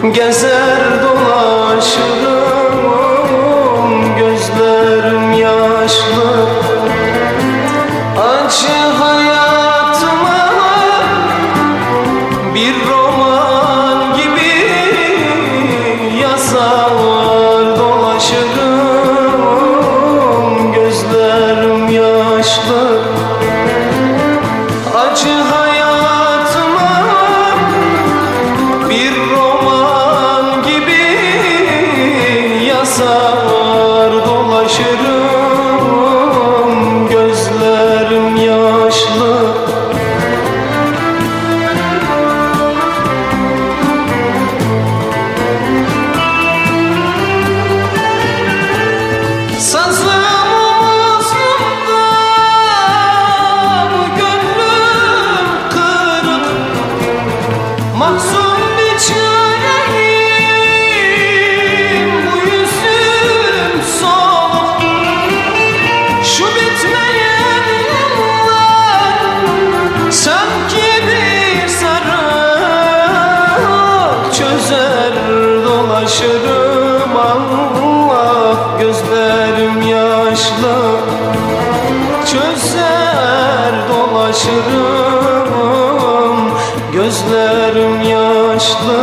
Gezer dolaşırım, gözlerim yaşlı. Acı hayatıma bir roman gibi yazar dolaşırım, gözlerim yaşlı. Acı hayatıma bir roman gibi yazar dolaşırım, gözlerim yaşlı. Sazım omuzumda, gönlüm kırık, mahzun bir çareyim, bu yüzüm soluk. Şu bitmeyen yıllar sanki bir sarık, çözer dolaşırım Allah, gözlerim yaşlı. Çözer dolaşırım, gözlerim yaşlı.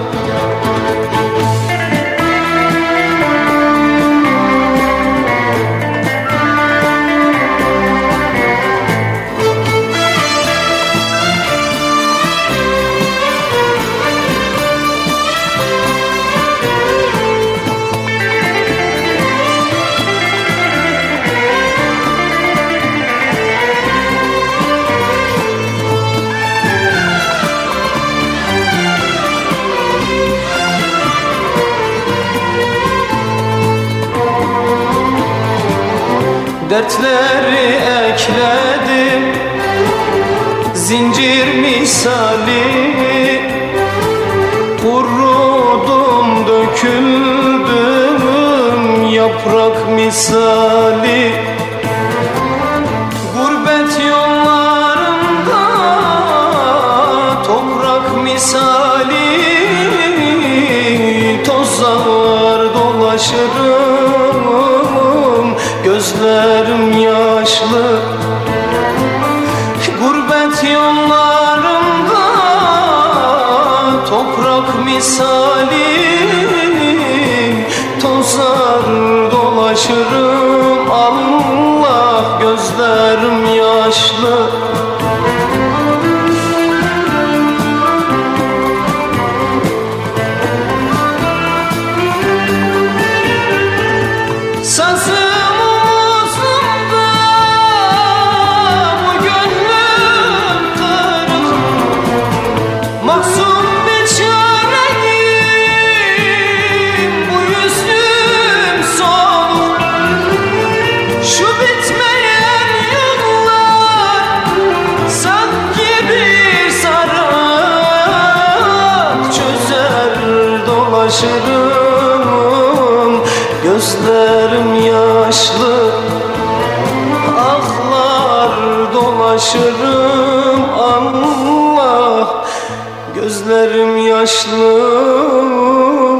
Dertleri ekledim zincir misali, kurudum döküldüm yaprak misali. Gurbet yollarında toprak misali, tozar dolaşırım, gözlerim yaşlı. Gurbet yollarında toprak misali, tozar dolaşırım Allah, gözlerim yaşlı. Sazım omuzumda, bu gönlüm kırık, mahzun bir çareyim, bu yüzüm soluk. Şu bitmeyen yıllar sanki bir sarık, çözer dolaşırım, gözlerim yaşlı. Ahlar dolaşırım Allah, gözlerim yaşlı.